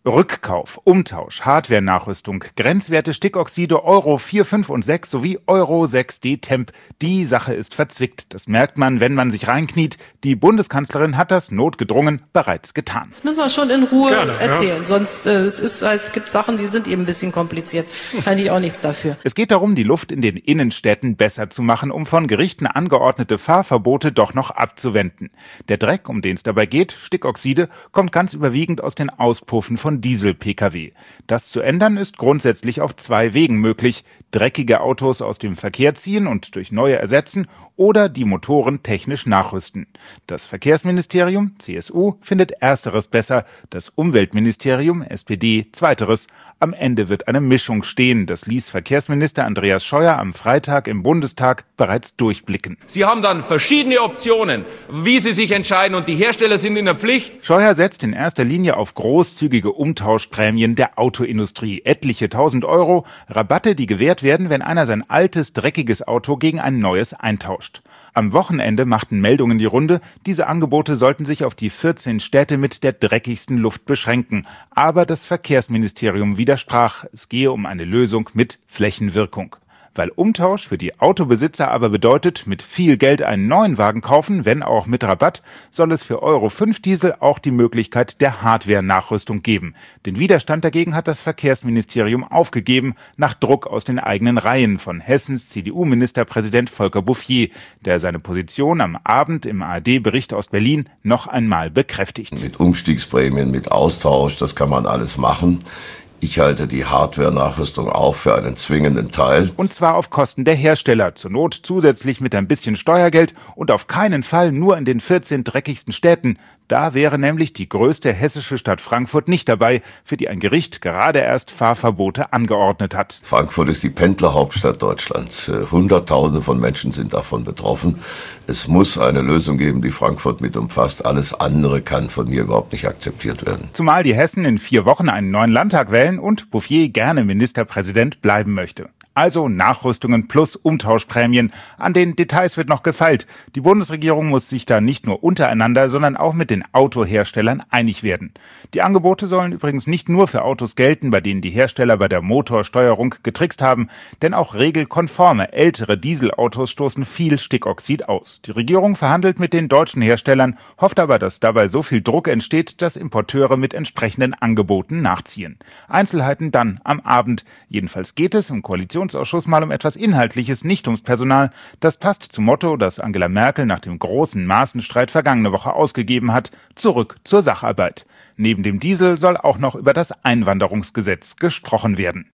Rückkauf, Umtausch, Hardware-Nachrüstung, Grenzwerte Stickoxide Euro 4, 5 und 6 sowie Euro 6D Temp. Die Sache ist verzwickt. Das merkt man, wenn man sich reinkniet. Die Bundeskanzlerin hat das notgedrungen bereits getan. Das müssen wir schon in Ruhe erzählen. Sonst gibt Sachen, die sind eben ein bisschen kompliziert. Kann ich auch nichts dafür. Es geht darum, die Luft in den Innenstädten besser zu machen, um von Gerichten angeordnete Fahrverbote doch noch abzuwenden. Der Dreck, um den es dabei geht, Stickoxide, kommt ganz überwiegend aus den Auspuffen von Diesel-Pkw. Das zu ändern ist grundsätzlich auf 2 Wegen möglich: dreckige Autos aus dem Verkehr ziehen und durch neue ersetzen oder die Motoren technisch nachrüsten. Das Verkehrsministerium, CSU, findet Ersteres besser, das Umweltministerium, SPD, Zweiteres. Am Ende wird eine Mischung stehen. Das ließ Verkehrsminister Andreas Scheuer am Freitag im Bundestag bereits durchblicken. Sie haben dann verschiedene Optionen, wie Sie sich entscheiden, und die Hersteller sind in der Pflicht. Scheuer setzt in erster Linie auf großzügige Umtauschprämien der Autoindustrie. Etliche 1.000 Euro, Rabatte, die gewährt werden, wenn einer sein altes, dreckiges Auto gegen ein neues eintauscht. Am Wochenende machten Meldungen die Runde, diese Angebote sollten sich auf die 14 Städte mit der dreckigsten Luft beschränken. Aber das Verkehrsministerium widersprach, es gehe um eine Lösung mit Flächenwirkung. Weil Umtausch für die Autobesitzer aber bedeutet, mit viel Geld einen neuen Wagen kaufen, wenn auch mit Rabatt, soll es für Euro 5 Diesel auch die Möglichkeit der Hardware-Nachrüstung geben. Den Widerstand dagegen hat das Verkehrsministerium aufgegeben, nach Druck aus den eigenen Reihen von Hessens CDU-Ministerpräsident Volker Bouffier, der seine Position am Abend im ARD-Bericht aus Berlin noch einmal bekräftigt. Mit Umstiegsprämien, mit Austausch, das kann man alles machen. Ich halte die Hardware-Nachrüstung auch für einen zwingenden Teil. Und zwar auf Kosten der Hersteller, zur Not zusätzlich mit ein bisschen Steuergeld und auf keinen Fall nur in den 14 dreckigsten Städten. Da wäre nämlich die größte hessische Stadt Frankfurt nicht dabei, für die ein Gericht gerade erst Fahrverbote angeordnet hat. Frankfurt ist die Pendlerhauptstadt Deutschlands. Hunderttausende von Menschen sind davon betroffen. Es muss eine Lösung geben, die Frankfurt mit umfasst. Alles andere kann von mir überhaupt nicht akzeptiert werden. Zumal die Hessen in 4 Wochen einen neuen Landtag wählen und Bouffier gerne Ministerpräsident bleiben möchte. Also Nachrüstungen plus Umtauschprämien. An den Details wird noch gefeilt. Die Bundesregierung muss sich da nicht nur untereinander, sondern auch mit den Autoherstellern einig werden. Die Angebote sollen übrigens nicht nur für Autos gelten, bei denen die Hersteller bei der Motorsteuerung getrickst haben, denn auch regelkonforme ältere Dieselautos stoßen viel Stickoxid aus. Die Regierung verhandelt mit den deutschen Herstellern, hofft aber, dass dabei so viel Druck entsteht, dass Importeure mit entsprechenden Angeboten nachziehen. Einzelheiten dann am Abend. Jedenfalls geht es im Koalitionsausschuss mal um etwas Inhaltliches, nicht ums Personal. Das passt zum Motto, das Angela Merkel nach dem großen Maßenstreit vergangene Woche ausgegeben hat: Zurück zur Sacharbeit. Neben dem Diesel soll auch noch über das Einwanderungsgesetz gesprochen werden.